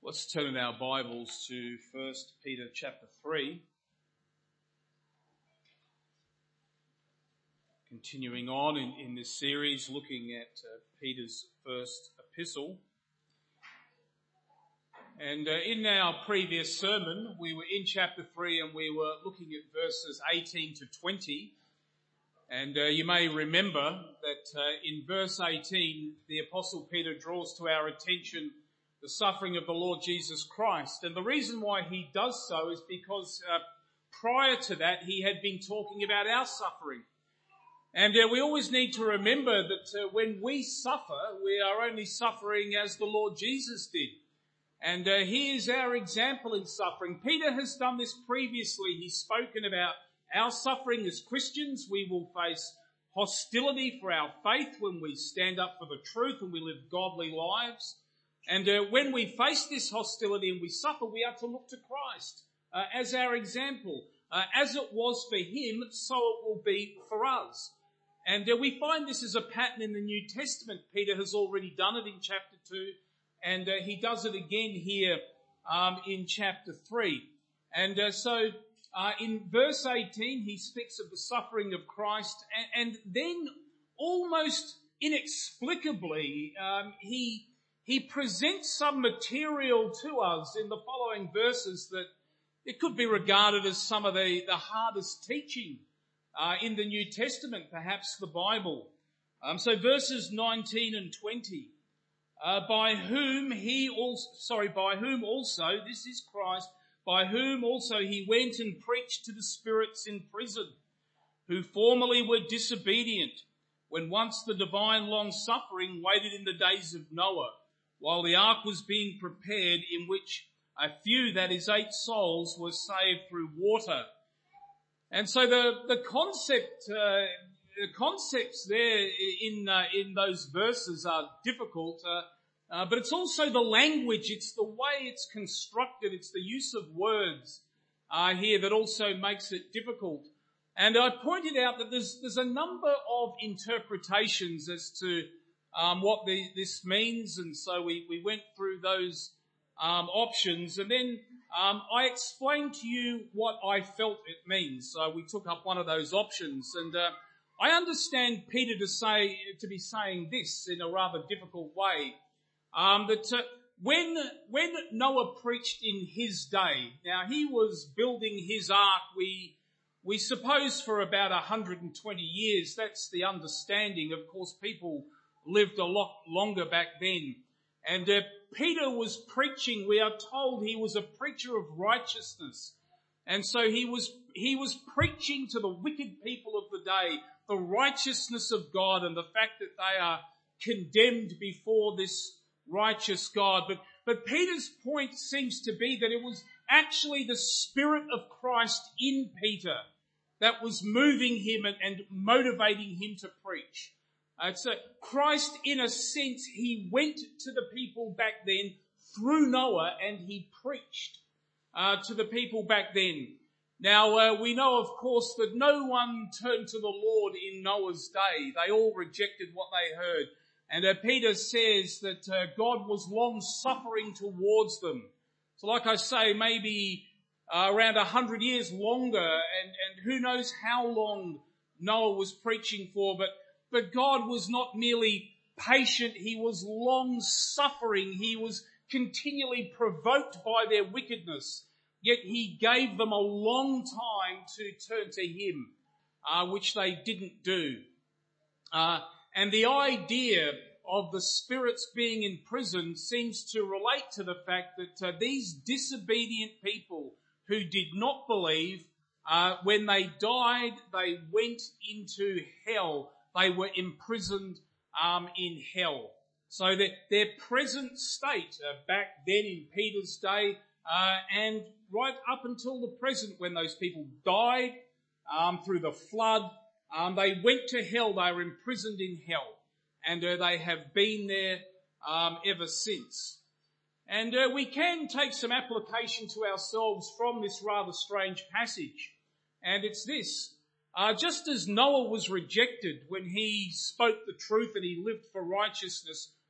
Let's turn in our Bibles to 1 Peter chapter 3. Continuing on in this series, looking at Peter's first epistle. And in our previous sermon, we were in chapter 3 and we were looking at verses 18 to 20. And you may remember that in verse 18, the Apostle Peter draws to our attention the suffering of the Lord Jesus Christ. And the reason why he does so is because prior to that, he had been talking about our suffering. And we always need to remember that when we suffer, we are only suffering as the Lord Jesus did. And he is our example in suffering. Peter has done this previously. He's spoken about our suffering as Christians. We will face hostility for our faith when we stand up for the truth and we live godly lives. And when we face this hostility and we suffer, we are to look to Christ as our example. As it was for him, so it will be for us. And we find this as a pattern in the New Testament. Peter has already done it in chapter 2, and he does it again here in chapter 3. And so in verse 18, he speaks of the suffering of Christ, and then almost inexplicably, he presents some material to us in the following verses that it could be regarded as some of the hardest teaching in the New Testament, perhaps the Bible. So verses 19 and 20, by whom also, this is Christ, by whom also he went and preached to the spirits in prison, who formerly were disobedient, when once the divine long suffering waited in the days of Noah, while the ark was being prepared, in which a few, that is 8 souls, were saved through water. And so the concepts there in those verses are difficult, but it's also the language, it's the way it's constructed, it's the use of words here that also makes it difficult. And I pointed out that there's a number of interpretations as to what this means, and so we went through those options, and then I explained to you what I felt it means. So we took up one of those options, and I understand Peter to be saying this in a rather difficult way, that when Noah preached in his day, now he was building his ark, we suppose for about 120 years. That's the understanding. Of course, people lived a lot longer back then. And Peter was preaching, we are told he was a preacher of righteousness. And so he was preaching to the wicked people of the day the righteousness of God and the fact that they are condemned before this righteous God. But Peter's point seems to be that it was actually the Spirit of Christ in Peter that was moving him and motivating him to preach. So Christ, in a sense, he went to the people back then through Noah and he preached to the people back then. Now, we know, of course, that no one turned to the Lord in Noah's day. They all rejected what they heard. And Peter says that God was long suffering towards them. So like I say, maybe around 100 years longer, and who knows how long Noah was preaching for, but God was not merely patient, he was long suffering, he was continually provoked by their wickedness, yet he gave them a long time to turn to him, which they didn't do. And the idea of the spirits being in prison seems to relate to the fact that these disobedient people who did not believe, when they died, they went into hell. They were imprisoned in hell. So that their present state back then in Peter's day and right up until the present when those people died through the flood, they went to hell. They were imprisoned in hell. And they have been there ever since. And we can take some application to ourselves from this rather strange passage. And it's this. Just as Noah was rejected when he spoke the truth and he lived for righteousness,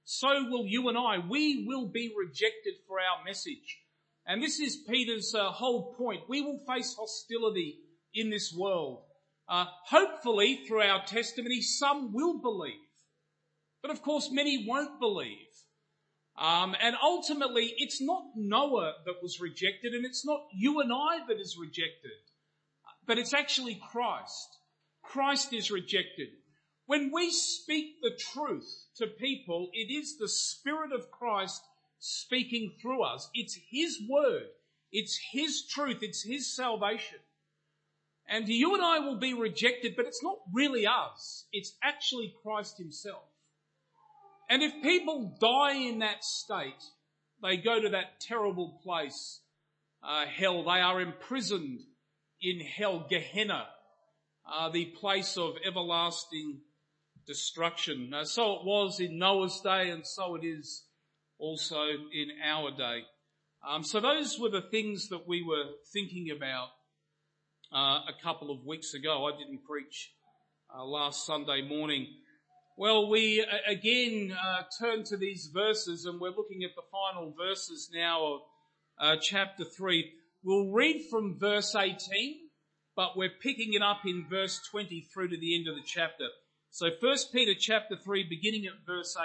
so will you and I. We will be rejected for our message. And this is Peter's whole point. We will face hostility in this world. Hopefully, through our testimony, some will believe. But of course, many won't believe. And ultimately, it's not Noah that was rejected, and it's not you and I that is rejected, but it's actually Christ. Christ is rejected. When we speak the truth to people, it is the Spirit of Christ speaking through us. It's His word. It's His truth. It's His salvation. And you and I will be rejected, but it's not really us. It's actually Christ Himself. And if people die in that state, they go to that terrible place, hell. They are imprisoned in hell, Gehenna, the place of everlasting destruction. So it was in Noah's day, and so it is also in our day. So those were the things that we were thinking about a couple of weeks ago. I didn't preach last Sunday morning. Well, we again turn to these verses, and we're looking at the final verses now of chapter 3. We'll read from verse 18, but we're picking it up in verse 20 through to the end of the chapter. So 1 Peter chapter 3, beginning at verse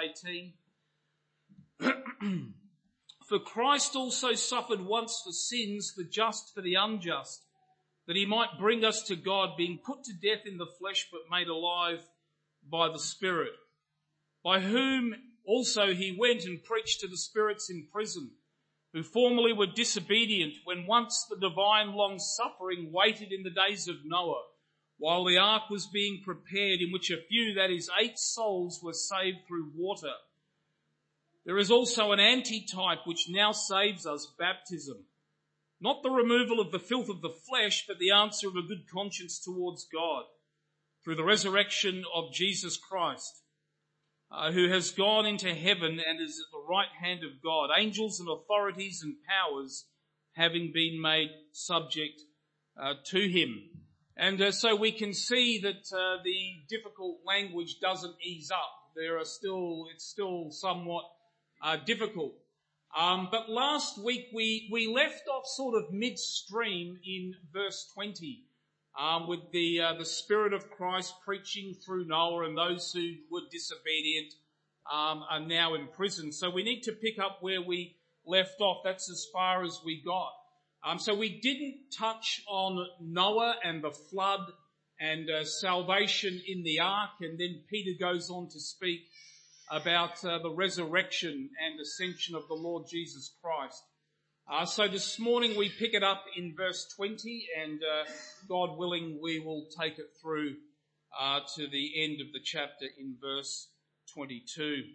18. For Christ also suffered once for sins, the just for the unjust, that He might bring us to God, being put to death in the flesh, but made alive by the Spirit, by whom also He went and preached to the spirits in prison, who formerly were disobedient, when once the divine long-suffering waited in the days of Noah, while the ark was being prepared, in which a few, that is 8 souls, were saved through water. There is also an antitype which now saves us, baptism, not the removal of the filth of the flesh, but the answer of a good conscience towards God, through the resurrection of Jesus Christ, who has gone into heaven and is at the right hand of God, angels and authorities and powers having been made subject to Him. And so we can see that the difficult language doesn't ease up. It's still somewhat difficult. But last week we left off sort of midstream in verse 20. With the Spirit of Christ preaching through Noah, and those who were disobedient are now in prison. So we need to pick up where we left off. That's as far as we got. So we didn't touch on Noah and the flood and salvation in the ark, and then Peter goes on to speak about the resurrection and ascension of the Lord Jesus Christ. So this morning we pick it up in verse 20, and God willing we will take it through to the end of the chapter in verse 22.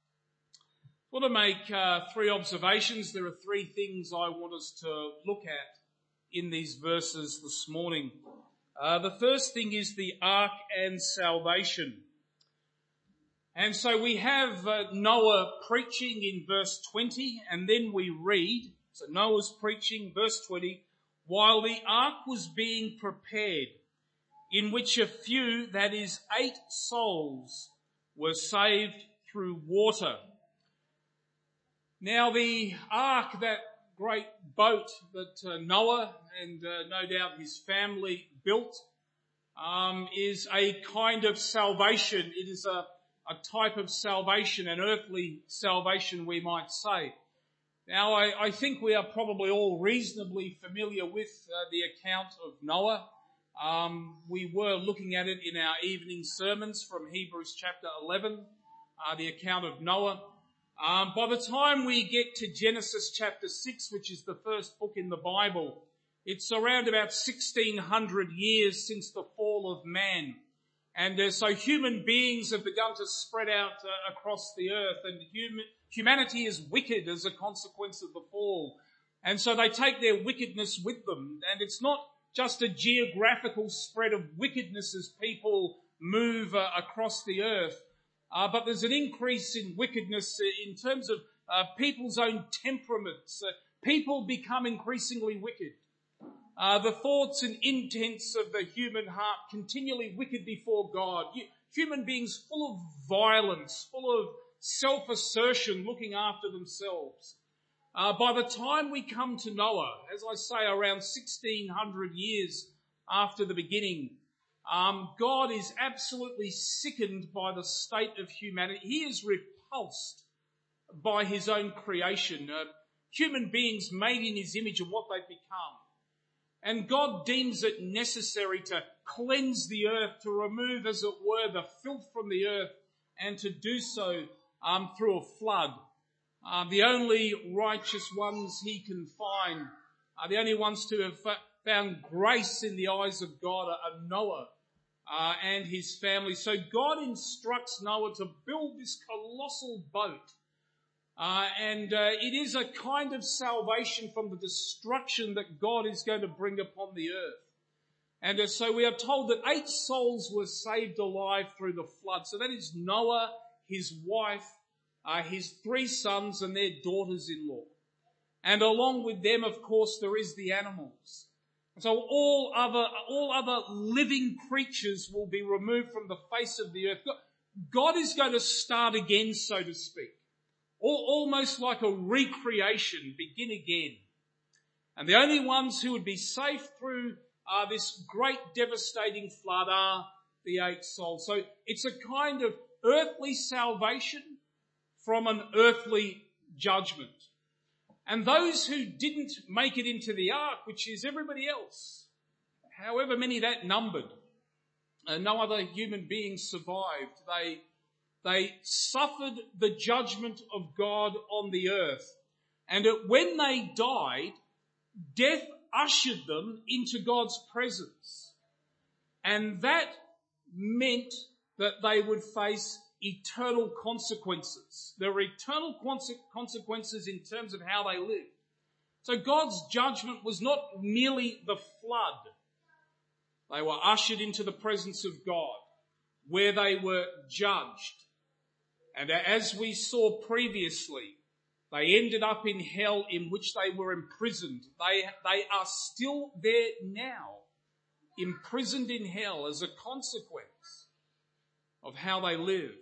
I want to make 3 observations. There are 3 things I want us to look at in these verses this morning. The first thing is the ark and salvation. And so we have Noah preaching in verse 20, and then we read, so Noah's preaching, verse 20, while the ark was being prepared, in which a few, that is 8 souls, were saved through water. Now the ark, that great boat that Noah and no doubt his family built, is a kind of salvation. It is a type of salvation, an earthly salvation we might say. Now I think we are probably all reasonably familiar with the account of Noah. We were looking at it in our evening sermons from Hebrews chapter 11, the account of Noah. By the time we get to Genesis chapter 6, which is the first book in the Bible, it's around about 1600 years since the fall of man. And so human beings have begun to spread out across the earth, and humanity is wicked as a consequence of the fall. And so they take their wickedness with them. And it's not just a geographical spread of wickedness as people move across the earth, but there's an increase in wickedness in terms of people's own temperaments. People become increasingly wicked. The thoughts and intents of the human heart continually wicked before God. Human beings full of violence, full of self-assertion, looking after themselves. By the time we come to Noah, as I say, around 1600 years after the beginning, God is absolutely sickened by the state of humanity. He is repulsed by his own creation. Human beings made in his image and what they've become. And God deems it necessary to cleanse the earth, to remove, as it were, the filth from the earth, and to do so through a flood. The only righteous ones he can find, the only ones to have found grace in the eyes of God are Noah and his family. So God instructs Noah to build this colossal boat. It is a kind of salvation from the destruction that God is going to bring upon the earth. And so we are told that 8 souls were saved alive through the flood. So that is Noah, his wife, his 3 sons and their daughters-in-law. And along with them, of course, there is the animals. So all other living creatures will be removed from the face of the earth. God is going to start again, so to speak. Almost like a recreation, begin again. And the only ones who would be safe through this great devastating flood are the 8 souls. So it's a kind of earthly salvation from an earthly judgment. And those who didn't make it into the ark, which is everybody else, however many that numbered, no other human beings survived. They suffered the judgment of God on the earth. And when they died, death ushered them into God's presence. And that meant that they would face eternal consequences. There were eternal consequences in terms of how they lived. So God's judgment was not merely the flood. They were ushered into the presence of God, where they were judged. And as we saw previously, they ended up in hell, in which they were imprisoned. They are still there now, imprisoned in hell as a consequence of how they lived.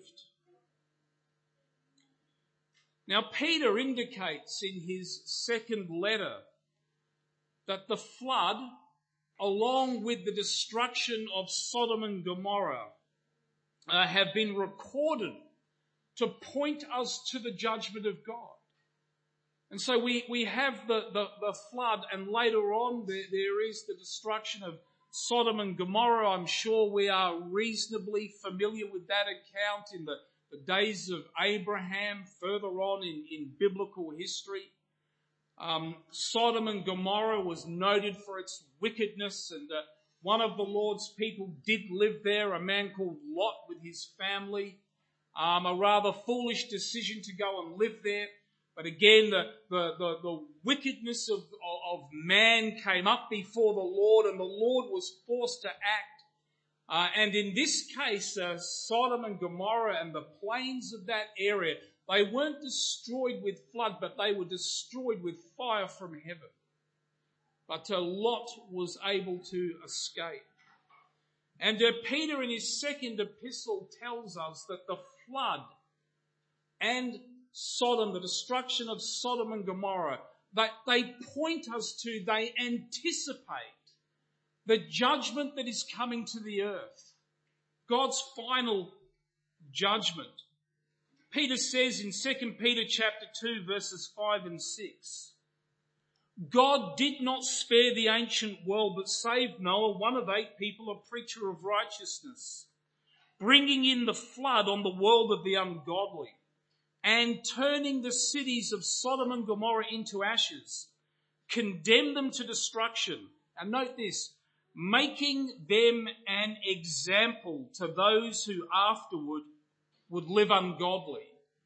Now, Peter indicates in his second letter that the flood, along with the destruction of Sodom and Gomorrah, have been recorded to point us to the judgment of God. And so we have the flood, and later on there is the destruction of Sodom and Gomorrah. I'm sure we are reasonably familiar with that account in the days of Abraham, further on in biblical history. Sodom and Gomorrah was noted for its wickedness, and one of the Lord's people did live there, a man called Lot with his family. A rather foolish decision to go and live there. But again, the wickedness of man came up before the Lord, and the Lord was forced to act. And in this case, Sodom and Gomorrah and the plains of that area, they weren't destroyed with flood, but they were destroyed with fire from heaven. But Lot was able to escape. And Peter in his second epistle tells us that the flood and Sodom, the destruction of Sodom and Gomorrah, that they point us to, they anticipate the judgment that is coming to the earth. God's final judgment. Peter says in 2 Peter chapter 2 verses 5 and 6, God did not spare the ancient world, but saved Noah, one of 8 people, a preacher of righteousness, bringing in the flood on the world of the ungodly, and turning the cities of Sodom and Gomorrah into ashes, condemned them to destruction. And note this, making them an example to those who afterward would live ungodly.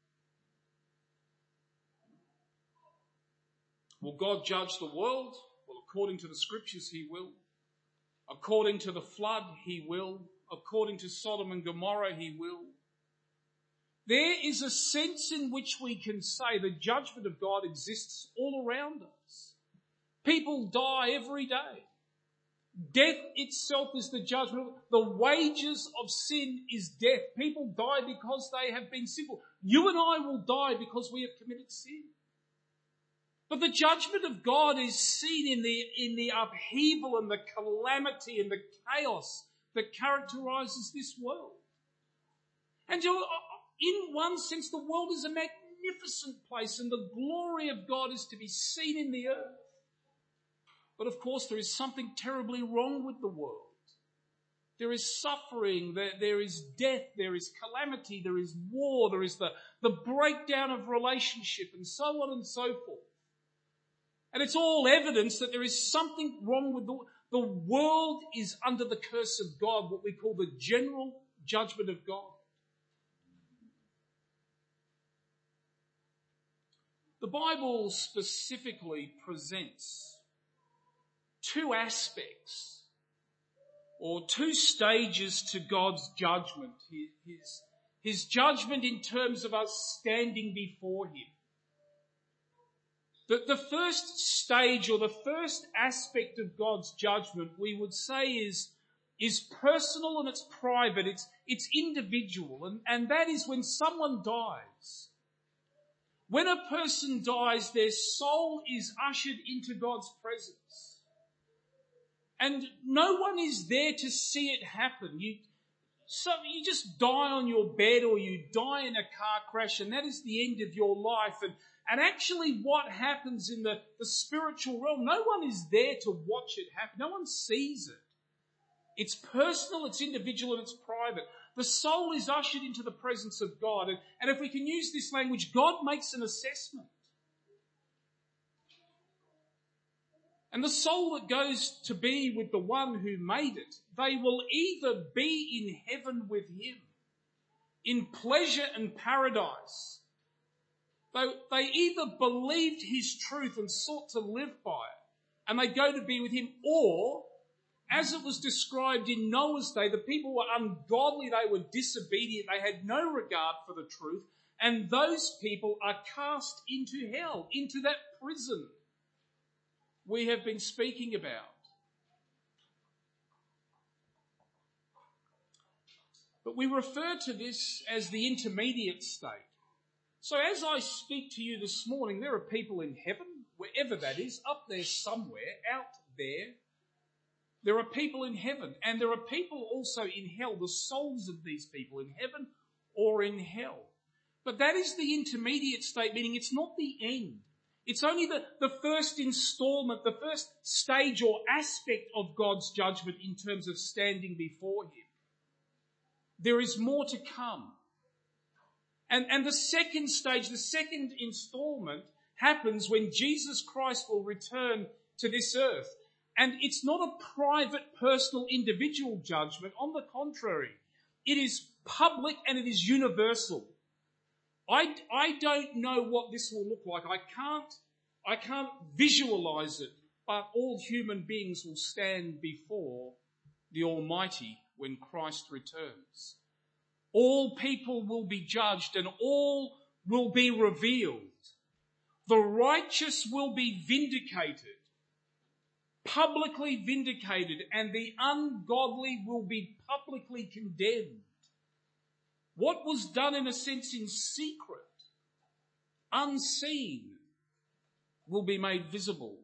Will God judge the world? Well, according to the scriptures, he will. According to the flood, he will. According to Sodom and Gomorrah, he will. There is a sense in which we can say the judgment of God exists all around us. People die every day. Death itself is the judgment. The wages of sin is death. People die because they have been sinful. You and I will die because we have committed sin. But the judgment of God is seen in the upheaval and the calamity and the chaos that characterizes this world. And in one sense, the world is a magnificent place and the glory of God is to be seen in the earth. But of course, there is something terribly wrong with the world. There is suffering, there is death, there is calamity, there is war, there is the breakdown of relationship and so on and so forth. And it's all evidence that there is something wrong with the world is under the curse of God, what we call the general judgment of God. The Bible specifically presents two aspects or two stages to God's judgment. His judgment in terms of us standing before Him. The first stage or the first aspect of God's judgment we would say is personal and it's private, it's individual, and that is when someone dies. When a person dies, their soul is ushered into God's presence. And no one is there to see it happen. You just die on your bed or you die in a car crash and that is the end of your life. And actually what happens in the spiritual realm, no one is there to watch it happen. No one sees it. It's personal, it's individual, and it's private. The soul is ushered into the presence of God. And if we can use this language, God makes an assessment. And the soul that goes to be with the one who made it, they will either be in heaven with Him, in pleasure and paradise. They either believed His truth and sought to live by it, and they go to be with Him, or, as it was described in Noah's day, the people were ungodly, they were disobedient, they had no regard for the truth, and those people are cast into hell, into that prison we have been speaking about. But we refer to this as the intermediate state. So as I speak to you this morning, there are people in heaven, wherever that is, up there somewhere, out there. There are people in heaven, and there are people also in hell, the souls of these people in heaven or in hell. But that is the intermediate state, meaning it's not the end. It's only the first installment, the first stage or aspect of God's judgment in terms of standing before Him. There is more to come. And the second stage, the second installment happens when Jesus Christ will return to this earth. And it's not a private, personal, individual judgment. On the contrary, it is public and it is universal. I don't know what this will look like. I can't visualize it, but all human beings will stand before the Almighty when Christ returns. All people will be judged and all will be revealed. The righteous will be vindicated, publicly vindicated, and the ungodly will be publicly condemned. What was done in a sense in secret, unseen, will be made visible.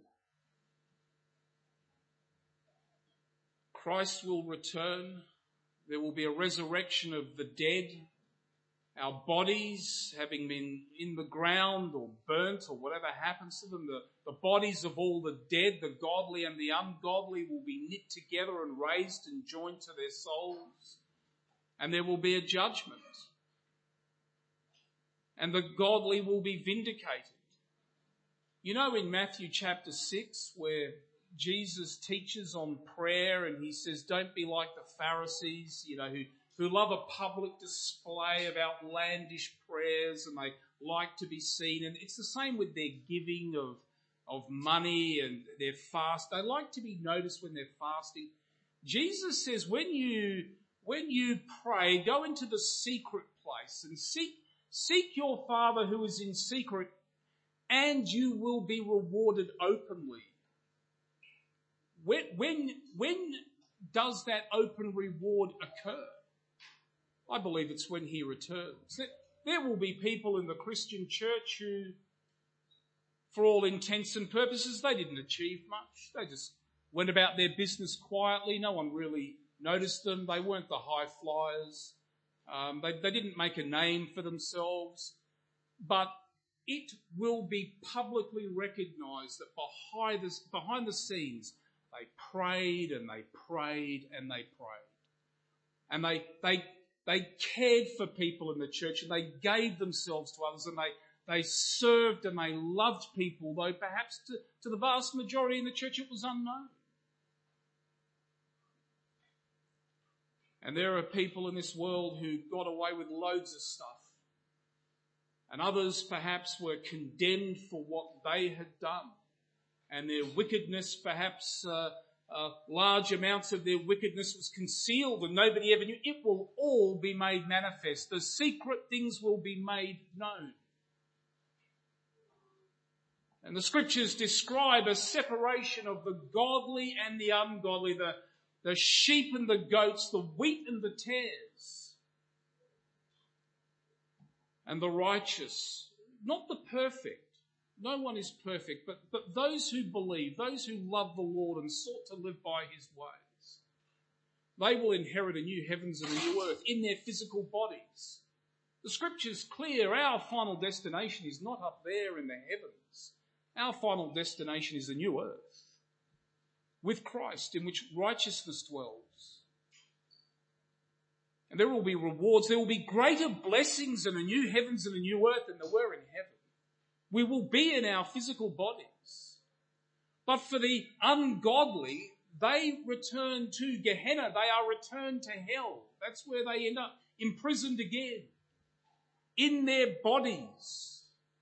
Christ will return. There will be a resurrection of the dead. Our bodies, having been in the ground or burnt or whatever happens to them, the bodies of all the dead, the godly and the ungodly, will be knit together and raised and joined to their souls. And there will be a judgment. And the godly will be vindicated. You know, in Matthew chapter 6, where Jesus teaches on prayer and he says, don't be like the Pharisees, who love a public display of outlandish prayers and they like to be seen. And it's the same with their giving of money and their fast. They like to be noticed when they're fasting. Jesus says, when you pray, go into the secret place and seek your Father who is in secret, and you will be rewarded openly. When does that open reward occur? I believe it's when he returns. There will be people in the Christian church who, for all intents and purposes, they didn't achieve much. They just went about their business quietly. No one really noticed them. They weren't the high flyers. They didn't make a name for themselves. But it will be publicly recognised that behind the scenes, they prayed and they prayed and they prayed. And they cared for people in the church and they gave themselves to others and they served and they loved people, though perhaps to the vast majority in the church it was unknown. And there are people in this world who got away with loads of stuff. And others perhaps were condemned for what they had done. And their wickedness, perhaps large amounts of their wickedness was concealed and nobody ever knew. It will all be made manifest. The secret things will be made known. And the scriptures describe a separation of the godly and the ungodly, the sheep and the goats, the wheat and the tares. And the righteous, not the perfect. No one is perfect, but those who believe, those who love the Lord and sought to live by his ways, they will inherit a new heavens and a new earth in their physical bodies. The scripture's clear. Our final destination is not up there in the heavens. Our final destination is a new earth with Christ in which righteousness dwells. And there will be rewards. There will be greater blessings in a new heavens and a new earth than there were in heaven. We will be in our physical bodies. But for the ungodly, they return to Gehenna. They are returned to hell. That's where they end up, imprisoned again, in their bodies.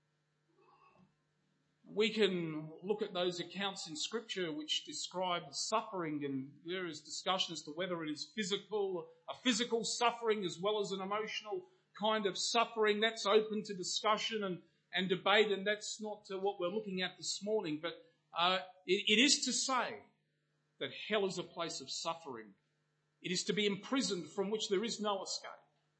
We can look at those accounts in Scripture which describe suffering, and there is discussion as to whether it is a physical suffering as well as an emotional kind of suffering. That's open to discussion and debate, and that's not what we're looking at this morning. But it is to say that hell is a place of suffering. It is to be imprisoned from which there is no escape.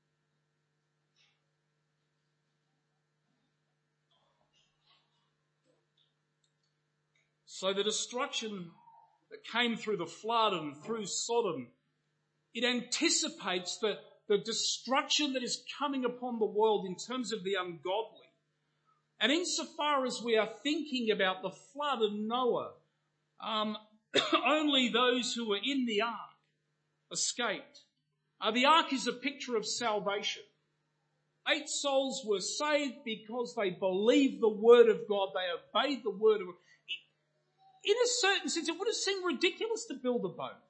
So the destruction that came through the flood and through Sodom, it anticipates the destruction that is coming upon the world in terms of the ungodly. And insofar as we are thinking about the flood of Noah, only those who were in the ark escaped. The ark is a picture of salvation. 8 souls were saved because they believed the word of God. They obeyed the word of God. In a certain sense, it would have seemed ridiculous to build a boat.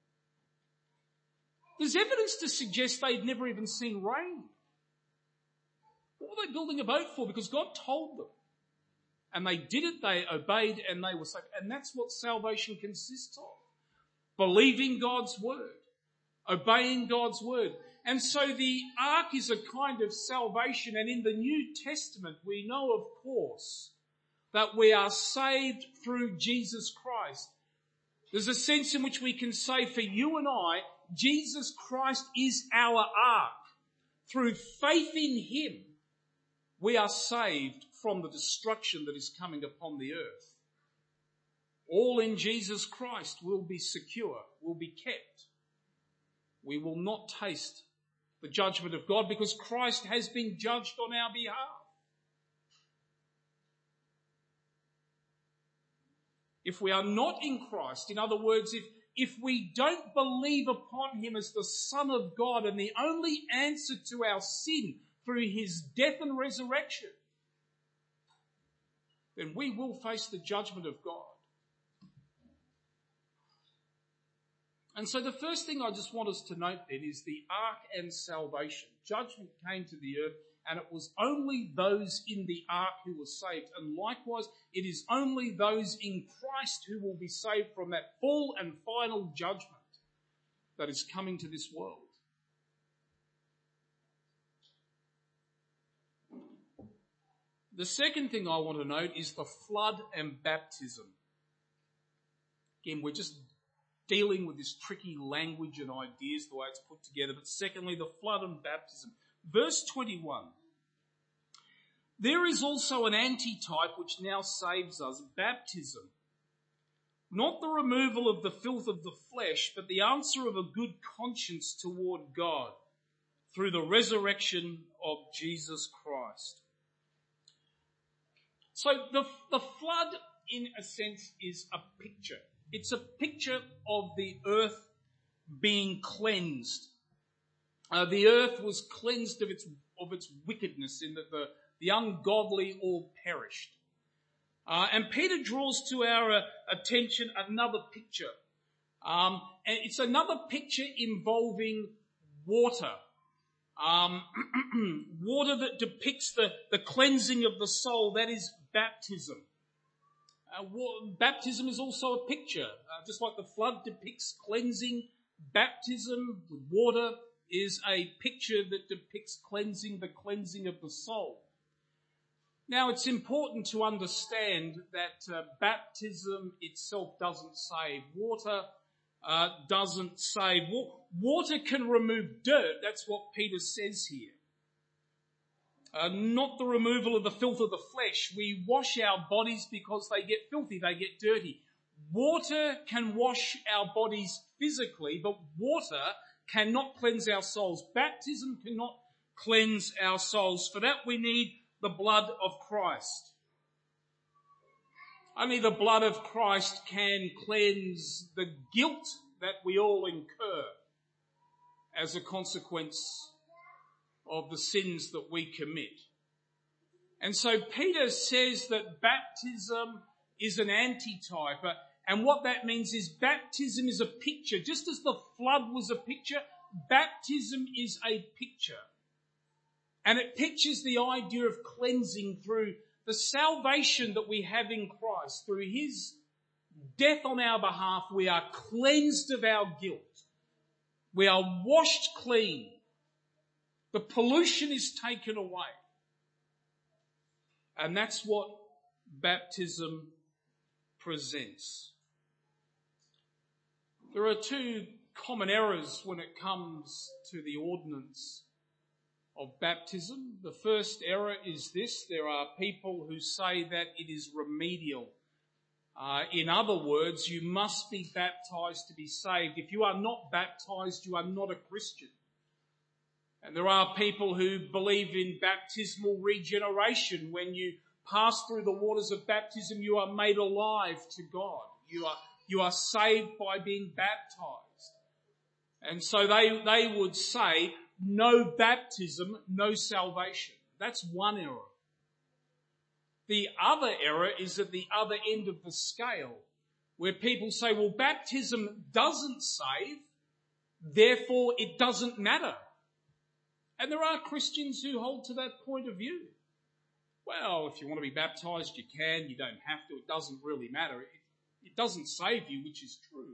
There's evidence to suggest they'd never even seen rain. What were they building a boat for? Because God told them. And they did it, they obeyed, and they were saved. And that's what salvation consists of. Believing God's word. Obeying God's word. And so the ark is a kind of salvation. And in the New Testament, we know, of course, that we are saved through Jesus Christ. There's a sense in which we can say for you and I, Jesus Christ is our ark. Through faith in him, we are saved from the destruction that is coming upon the earth. All in Jesus Christ will be secure, will be kept. We will not taste the judgment of God because Christ has been judged on our behalf. If we are not in Christ, in other words, if we don't believe upon him as the Son of God and the only answer to our sin through his death and resurrection, then we will face the judgment of God. And so the first thing I just want us to note then is the ark and salvation. Judgment came to the earth, and it was only those in the ark who were saved. And likewise, it is only those in Christ who will be saved from that full and final judgment that is coming to this world. The second thing I want to note is the flood and baptism. Again, we're just dealing with this tricky language and ideas, the way it's put together. But secondly, the flood and baptism. Verse 21. There is also an antitype which now saves us, baptism. Not the removal of the filth of the flesh, but the answer of a good conscience toward God through the resurrection of Jesus Christ. So the flood, in a sense, is a picture. It's a picture of the earth being cleansed. The earth was cleansed of its wickedness, in that the ungodly all perished. And Peter draws to our attention another picture. And it's another picture involving water. Water that depicts the cleansing of the soul, that is baptism. Baptism is also a picture. Just like the flood depicts cleansing, baptism with water is a picture that depicts the cleansing of the soul. Now, it's important to understand that baptism itself doesn't save. Water doesn't save. Water can remove dirt. That's what Peter says here. Not the removal of the filth of the flesh. We wash our bodies because they get filthy, they get dirty. Water can wash our bodies physically, but water cannot cleanse our souls. Baptism cannot cleanse our souls. For that we need the blood of Christ. Only the blood of Christ can cleanse the guilt that we all incur as a consequence of the sins that we commit. And so Peter says that baptism is an antitype. And what that means is baptism is a picture. Just as the flood was a picture, baptism is a picture. And it pictures the idea of cleansing through the salvation that we have in Christ. Through his death on our behalf, we are cleansed of our guilt. We are washed clean. The pollution is taken away. And that's what baptism presents. There are two common errors when it comes to the ordinance of baptism. The first error is this: there are people who say that it is remedial. In other words, you must be baptized to be saved. If you are not baptized, you are not a Christian. And there are people who believe in baptismal regeneration. When you pass through the waters of baptism, you are made alive to God. You are saved by being baptized. And so they would say, no baptism, no salvation. That's one error. The other error is at the other end of the scale, where people say, well, baptism doesn't save, therefore it doesn't matter. And there are Christians who hold to that point of view. Well, if you want to be baptized, you can. You don't have to. It doesn't really matter. It doesn't save you, which is true.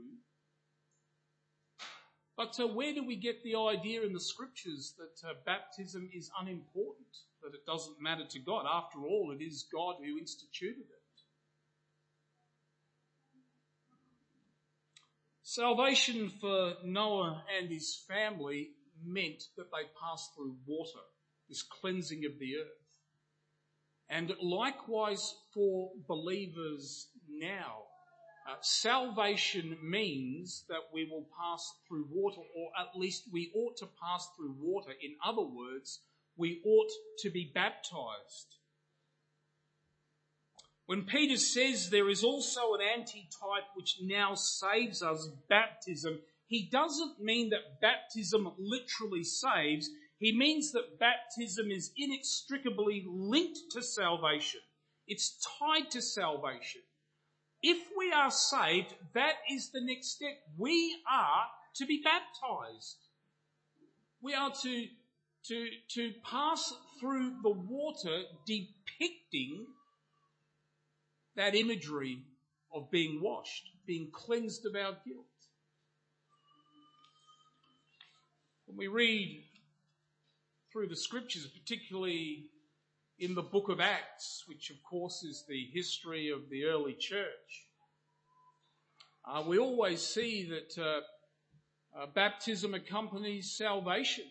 But where do we get the idea in the scriptures that baptism is unimportant, that it doesn't matter to God? After all, it is God who instituted it. Salvation for Noah and his family meant that they passed through water, this cleansing of the earth. And likewise for believers now, salvation means that we will pass through water, or at least we ought to pass through water. In other words, we ought to be baptized. When Peter says there is also an antitype which now saves us, baptism, he doesn't mean that baptism literally saves. He means that baptism is inextricably linked to salvation. It's tied to salvation. If we are saved, that is the next step. We are to be baptized. We are to pass through the water, depicting that imagery of being washed, being cleansed of our guilt. When we read through the scriptures, particularly in the book of Acts, which of course is the history of the early church, We always see that baptism accompanies salvation.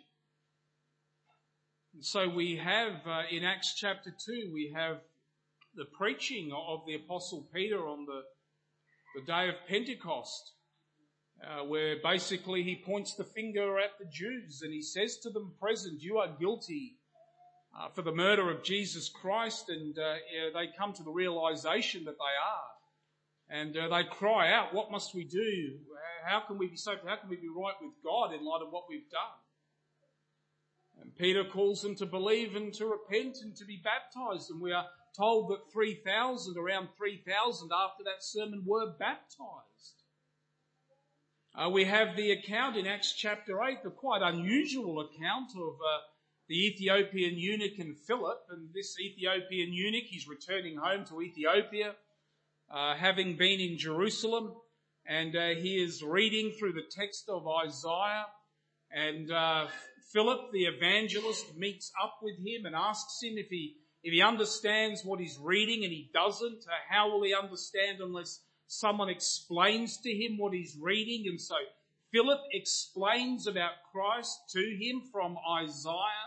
And so we have, in Acts chapter 2, we have the preaching of the Apostle Peter on the day of Pentecost, where basically he points the finger at the Jews and he says to them present, you are guilty for the murder of Jesus Christ, and they come to the realization that they are. And they cry out, what must we do? How can we be saved? How can we be right with God in light of what we've done? And Peter calls them to believe and to repent and to be baptized. And we are told that around 3,000 after that sermon were baptized. We have the account in Acts chapter 8, the quite unusual account of the Ethiopian eunuch and Philip. And this Ethiopian eunuch, he's returning home to Ethiopia, having been in Jerusalem, and he is reading through the text of Isaiah, and Philip the evangelist meets up with him and asks him if he understands what he's reading, and he doesn't. How will he understand unless someone explains to him what he's reading? And so Philip explains about Christ to him from Isaiah,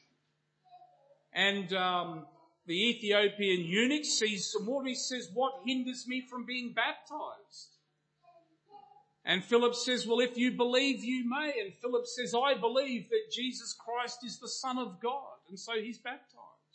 and the Ethiopian eunuch sees some water. He says, what hinders me from being baptized? And Philip says, well, if you believe, you may. And Philip says, I believe that Jesus Christ is the Son of God. And so he's baptized.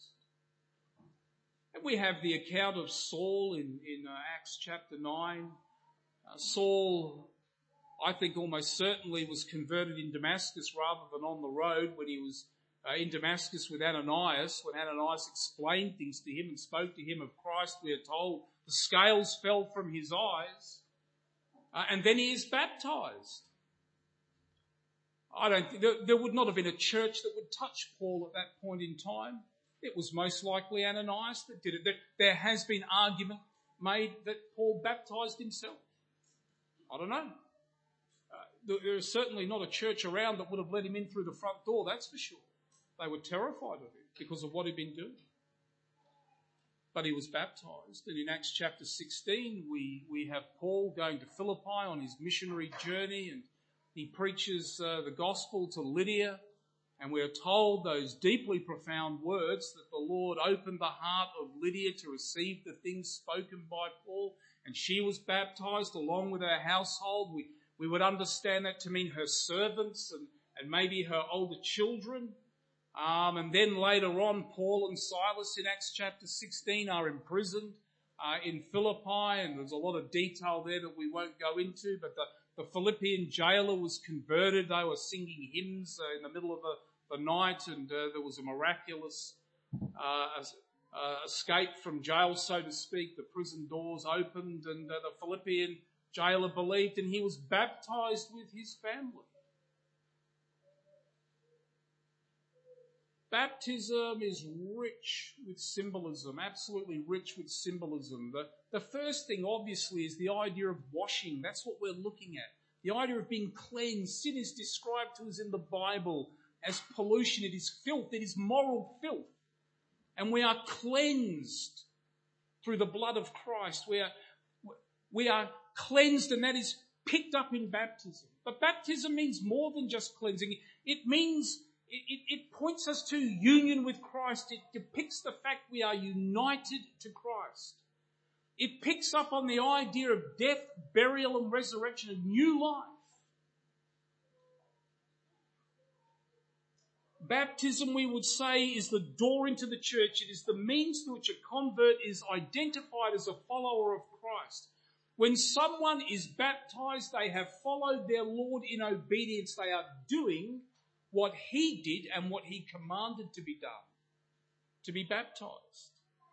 And we have the account of Saul in Acts chapter 9. Saul, I think almost certainly was converted in Damascus rather than on the road when he was in Damascus with Ananias. When Ananias explained things to him and spoke to him of Christ, we are told the scales fell from his eyes. And then he is baptized. I don't think there would not have been a church that would touch Paul at that point in time. It was most likely Ananias that did it. There has been argument made that Paul baptized himself. I don't know. There is certainly not a church around that would have let him in through the front door, that's for sure. They were terrified of him because of what he'd been doing. But he was baptized. And in Acts chapter 16, we have Paul going to Philippi on his missionary journey, and he preaches the gospel to Lydia. And we are told those deeply profound words that the Lord opened the heart of Lydia to receive the things spoken by Paul. And she was baptized along with her household. We would understand that to mean her servants and maybe her older children. And then later on, Paul and Silas in Acts chapter 16 are imprisoned in Philippi, and there's a lot of detail there that we won't go into, but the Philippian jailer was converted. They were singing hymns in the middle of the night, and there was a miraculous escape from jail, so to speak. The prison doors opened, and the Philippian jailer believed, and he was baptized with his family. Baptism is rich with symbolism, absolutely rich with symbolism. The first thing, obviously, is the idea of washing. That's what we're looking at. The idea of being cleansed. Sin is described to us in the Bible as pollution. It is filth. It is moral filth. And we are cleansed through the blood of Christ. We are cleansed, and that is picked up in baptism. But baptism means more than just cleansing. It means... It points us to union with Christ. It depicts the fact we are united to Christ. It picks up on the idea of death, burial and resurrection, a new life. Baptism, we would say, is the door into the church. It is the means through which a convert is identified as a follower of Christ. When someone is baptized, they have followed their Lord in obedience. They are doing what he did and what he commanded to be done, to be baptized.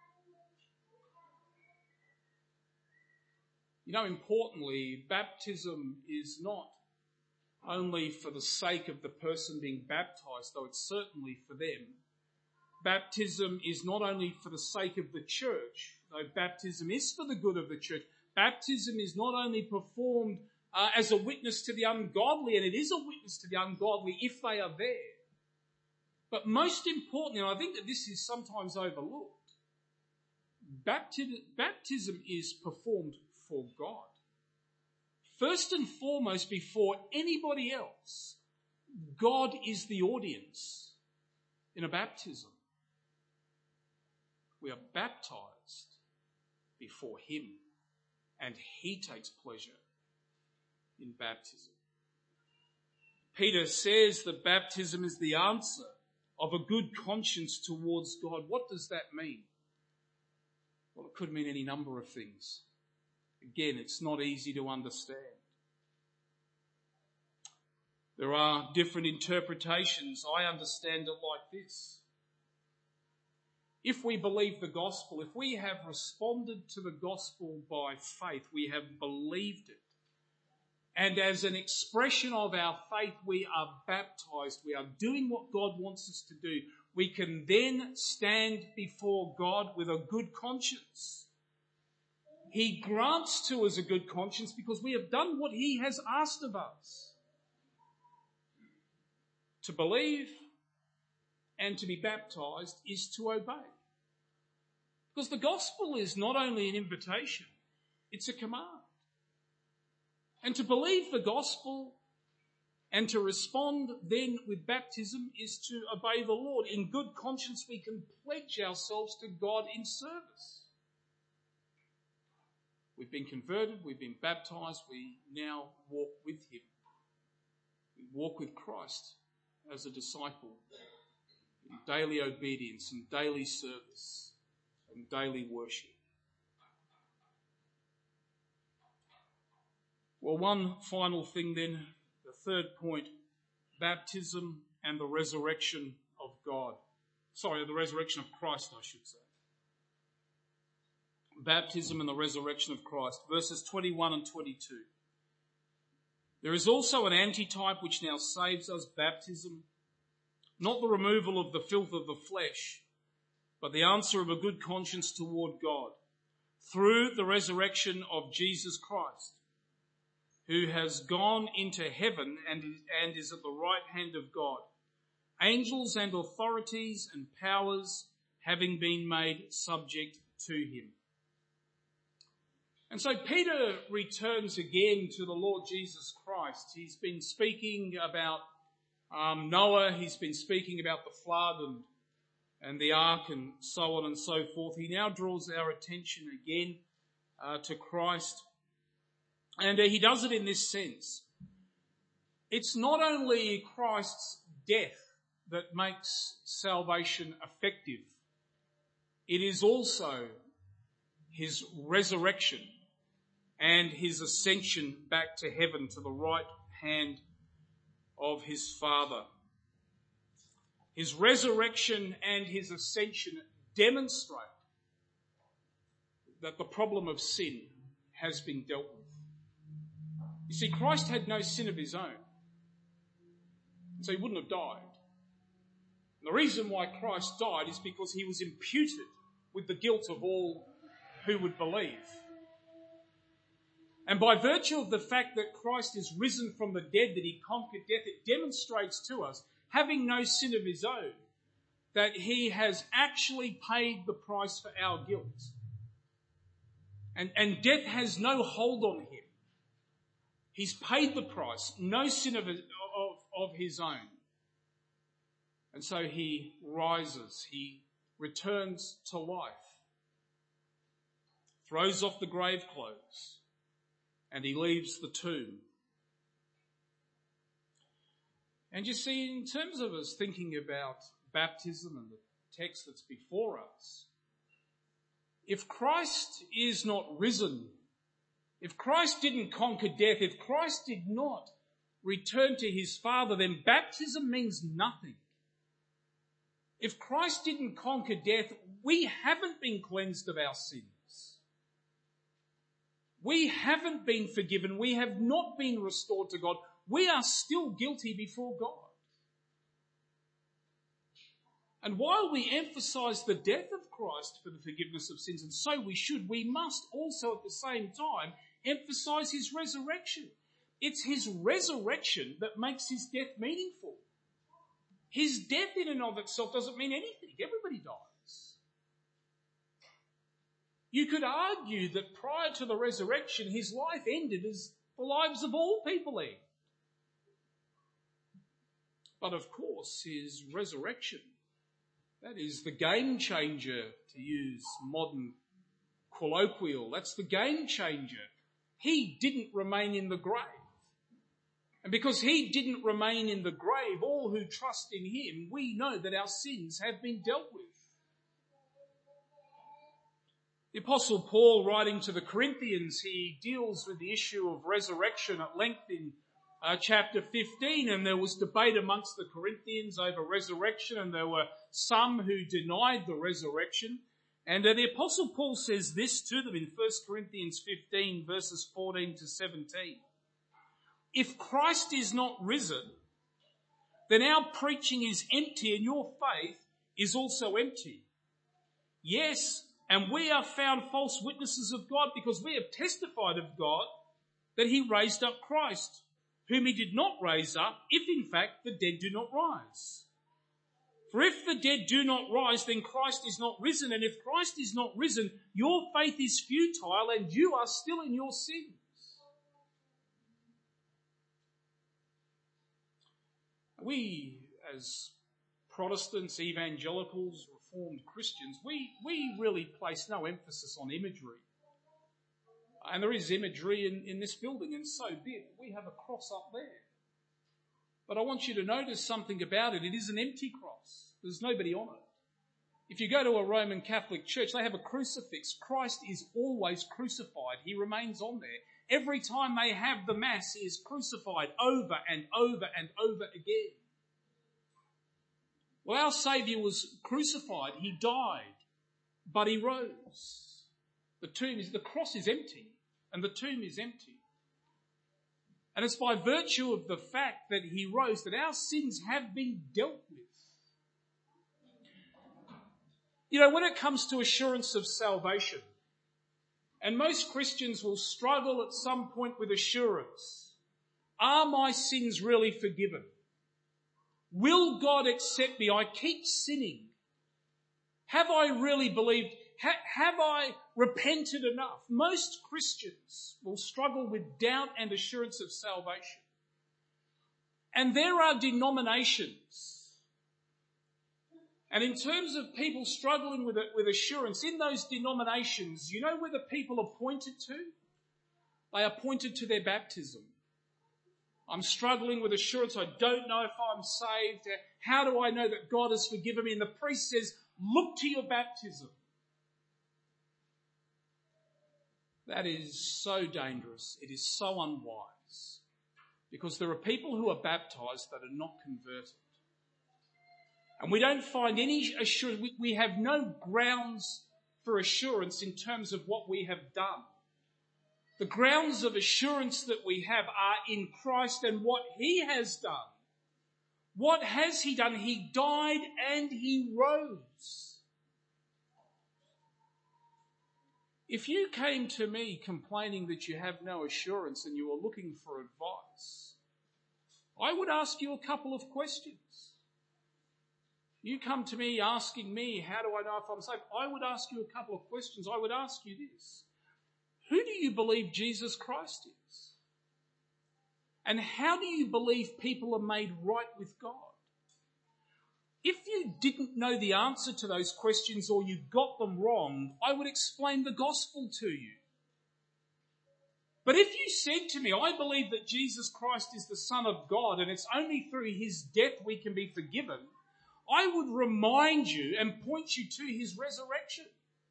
You know, importantly, baptism is not only for the sake of the person being baptized, though it's certainly for them. Baptism is not only for the sake of the church, though baptism is for the good of the church. Baptism is not only performed as a witness to the ungodly, and it is a witness to the ungodly if they are there. But most importantly, and I think that this is sometimes overlooked, baptism is performed for God. first and foremost, before anybody else, God is the audience in a baptism. We are baptized before him, and he takes pleasure in baptism. Peter says that baptism is the answer of a good conscience towards God. What does that mean? Well, it could mean any number of things. Again, it's not easy to understand. There are different interpretations. I understand it like this. If we believe the gospel, if we have responded to the gospel by faith, we have believed it, and as an expression of our faith, we are baptized, we are doing what God wants us to do, we can then stand before God with a good conscience. He grants to us a good conscience because we have done what he has asked of us. To believe and to be baptized is to obey. Because the gospel is not only an invitation, it's a command. And to believe the gospel and to respond then with baptism is to obey the Lord. In good conscience, we can pledge ourselves to God in service. We've been converted, we've been baptized, we now walk with him. We walk with Christ as a disciple in daily obedience and daily service and daily worship. Well, one final thing then, the third point, baptism and the resurrection of God. The resurrection of Christ, I should say. Baptism and the resurrection of Christ. Verses 21 and 22. There is also an antitype which now saves us, baptism, not the removal of the filth of the flesh, but the answer of a good conscience toward God, through the resurrection of Jesus Christ, who has gone into heaven and is at the right hand of God, angels and authorities and powers having been made subject to him. And so Peter returns again to the Lord Jesus Christ. He's been speaking about Noah, he's been speaking about the flood and the ark and so on and so forth. He now draws our attention again to Christ. And he does it in this sense. It's not only Christ's death that makes salvation effective. It is also his resurrection and his ascension back to heaven, to the right hand of his Father. His resurrection and his ascension demonstrate that the problem of sin has been dealt with. You see, Christ had no sin of his own, so he wouldn't have died. And the reason why Christ died is because he was imputed with the guilt of all who would believe. And by virtue of the fact that Christ is risen from the dead, that he conquered death, it demonstrates to us, having no sin of his own, that he has actually paid the price for our guilt. And death has no hold on him. He's paid the price, no sin of his own. And so he rises, he returns to life, throws off the grave clothes, and he leaves the tomb. And you see, in terms of us thinking about baptism and the text that's before us, if Christ is not risen, if Christ didn't conquer death, if Christ did not return to his Father, then baptism means nothing. If Christ didn't conquer death, we haven't been cleansed of our sins. We haven't been forgiven. We have not been restored to God. We are still guilty before God. And while we emphasize the death of Christ for the forgiveness of sins, and so we should, we must also at the same time emphasize his resurrection. It's his resurrection that makes his death meaningful. His death in and of itself doesn't mean anything. Everybody dies. You could argue that prior to the resurrection, his life ended as the lives of all people there. But of course, his resurrection, that is the game changer, to use modern colloquial. That's the game changer. He didn't remain in the grave. And because he didn't remain in the grave, all who trust in him, we know that our sins have been dealt with. The Apostle Paul, writing to the Corinthians, he deals with the issue of resurrection at length in chapter 15, and there was debate amongst the Corinthians over resurrection, and there were some who denied the resurrection. And the Apostle Paul says this to them in 1 Corinthians 15, verses 14 to 17. If Christ is not risen, then our preaching is empty and your faith is also empty. Yes, and we are found false witnesses of God because we have testified of God that he raised up Christ, whom he did not raise up, if in fact the dead do not rise. For if the dead do not rise, then Christ is not risen. And if Christ is not risen, your faith is futile and you are still in your sins. We, as Protestants, evangelicals, Reformed Christians, we really place no emphasis on imagery. And there is imagery in this building, and so be it. We have a cross up there. But I want you to notice something about it. It is an empty cross. There's nobody on it. If you go to a Roman Catholic church, they have a crucifix. Christ is always crucified. He remains on there. Every time they have the Mass, he is crucified over and over and over again. Well, our Saviour was crucified. He died, but he rose. The cross is empty, and the tomb is empty. And it's by virtue of the fact that he rose that our sins have been dealt with. You know, when it comes to assurance of salvation, and most Christians will struggle at some point with assurance. Are my sins really forgiven? Will God accept me? I keep sinning. Have I really believed? Have I repented enough? Most Christians will struggle with doubt and assurance of salvation. And there are denominations. And in terms of people struggling with assurance, in those denominations, you know where the people are pointed to? They are pointed to their baptism. I'm struggling with assurance. I don't know if I'm saved. How do I know that God has forgiven me? And the priest says, look to your baptism. That is so dangerous. It is so unwise. Because there are people who are baptized that are not converted. And we don't find any assurance. We have no grounds for assurance in terms of what we have done. The grounds of assurance that we have are in Christ and what he has done. What has he done? He died and he rose. If you came to me complaining that you have no assurance and you were looking for advice, I would ask you a couple of questions. You come to me asking me, how do I know if I'm saved? I would ask you a couple of questions. I would ask you this. Who do you believe Jesus Christ is? And how do you believe people are made right with God? If you didn't know the answer to those questions or you got them wrong, I would explain the gospel to you. But if you said to me, I believe that Jesus Christ is the Son of God and it's only through his death we can be forgiven, I would remind you and point you to his resurrection.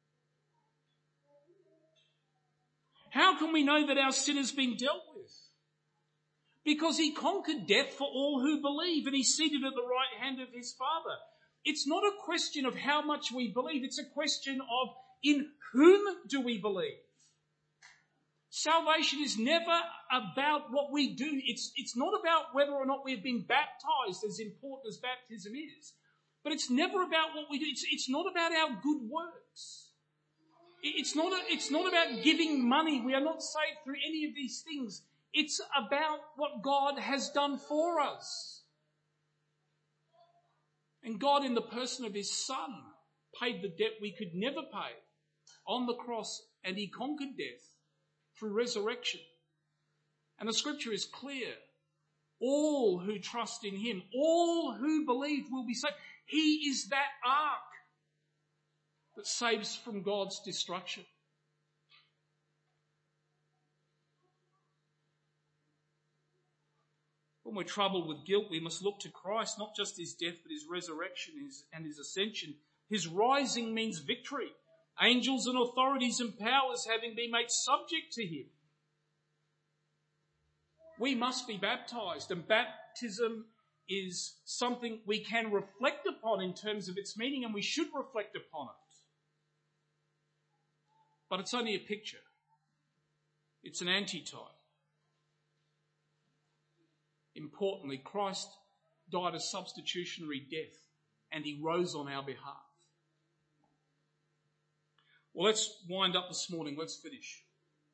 How can we know that our sin has been dealt with? Because he conquered death for all who believe and he's seated at the right hand of his Father. It's not a question of how much we believe. It's a question of in whom do we believe? Salvation is never about what we do. It's not about whether or not we've been baptized, as important as baptism is. But it's never about what we do. It's not about our good works. It's not about giving money. We are not saved through any of these things. It's about what God has done for us. And God, in the person of his Son, paid the debt we could never pay on the cross, and he conquered death through resurrection. And the scripture is clear. All who trust in him, all who believe will be saved. He is that ark that saves from God's destruction. When we're troubled with guilt, we must look to Christ, not just his death, but his resurrection and his ascension. His rising means victory. Angels and authorities and powers having been made subject to him. We must be baptized, and baptism is something we can reflect upon in terms of its meaning, and we should reflect upon it. But it's only a picture. It's an antitype. Importantly, Christ died a substitutionary death, and he rose on our behalf. Well, let's wind up this morning. Let's finish.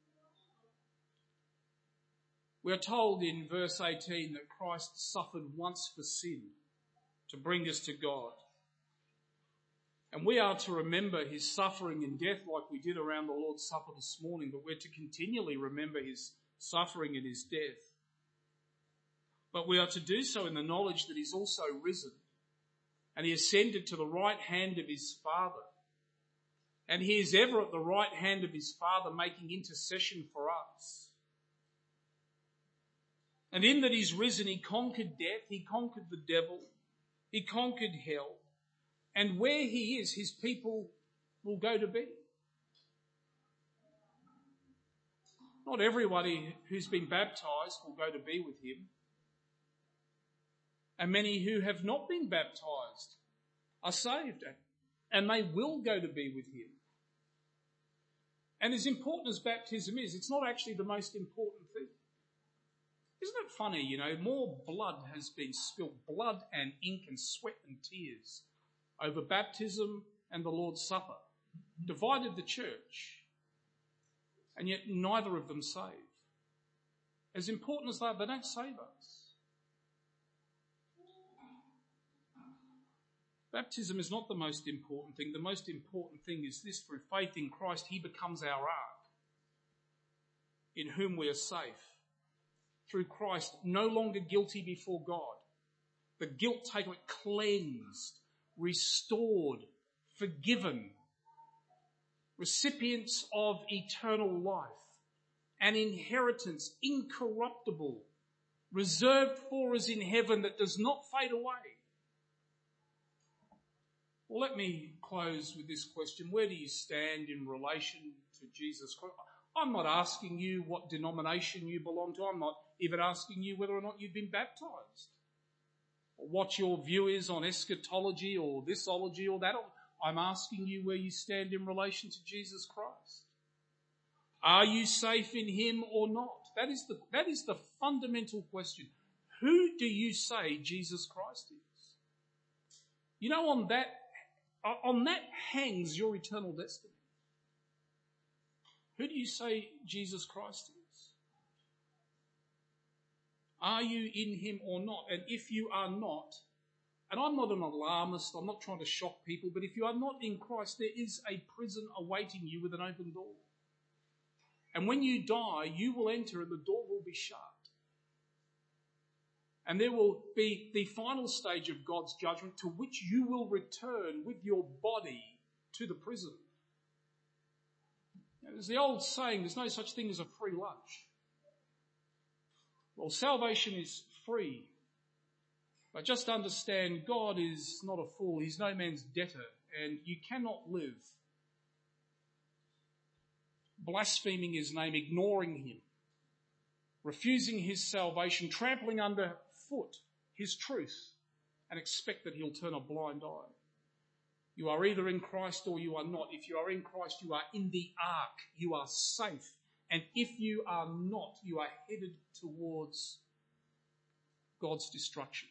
We are told in verse 18 that Christ suffered once for sin to bring us to God. And we are to remember his suffering and death like we did around the Lord's Supper this morning, but we're to continually remember his suffering and his death. But we are to do so in the knowledge that he's also risen, and he ascended to the right hand of his Father. And he is ever at the right hand of his Father making intercession for us. And in that he's risen, he conquered death, he conquered the devil, he conquered hell. And where he is, his people will go to be. Not everybody who's been baptized will go to be with him. And many who have not been baptized are saved, and they will go to be with him. And as important as baptism is, it's not actually the most important thing. Isn't it funny, more blood has been spilled, blood and ink and sweat and tears over baptism and the Lord's Supper, divided the church, and yet neither of them save. As important as they don't save us. Baptism is not the most important thing. The most important thing is this: through faith in Christ, he becomes our ark, in whom we are safe. Through Christ, no longer guilty before God. The guilt taken, cleansed, restored, forgiven. Recipients of eternal life. An inheritance incorruptible, reserved for us in heaven that does not fade away. Well, let me close with this question. Where do you stand in relation to Jesus Christ? I'm not asking you what denomination you belong to. I'm not even asking you whether or not you've been baptized, or what your view is on eschatology or thisology or that. I'm asking you where you stand in relation to Jesus Christ. Are you safe in him or not? That is the fundamental question. Who do you say Jesus Christ is? On that hangs your eternal destiny. Who do you say Jesus Christ is? Are you in him or not? And if you are not, and I'm not an alarmist, I'm not trying to shock people, but if you are not in Christ, there is a prison awaiting you with an open door. And when you die, you will enter and the door will be shut. And there will be the final stage of God's judgment, to which you will return with your body to the prison. There's the old saying, there's no such thing as a free lunch. Well, salvation is free. But just understand, God is not a fool. He's no man's debtor. And you cannot live blaspheming his name, ignoring him, refusing his salvation, trampling underfoot his truth, and expect that he'll turn a blind eye. You are either in Christ or you are not. If you are in Christ, you are in the ark. You are safe. And if you are not, you are headed towards God's destruction.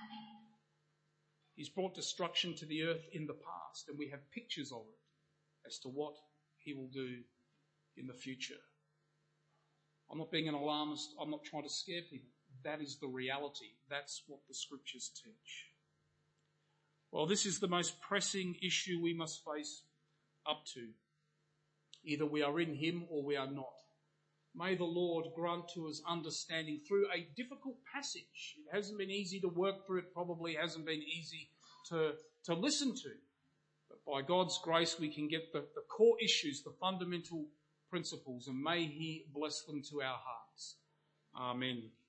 He's brought destruction to the earth in the past, and we have pictures of it as to what he will do in the future. I'm not being an alarmist. I'm not trying to scare people. That is the reality. That's what the scriptures teach. Well, this is the most pressing issue we must face up to. Either we are in him or we are not. May the Lord grant to us understanding through a difficult passage. It hasn't been easy to work through. It probably hasn't been easy to listen to. But by God's grace, we can get the core issues, the fundamental principles, and may He bless them to our hearts. Amen.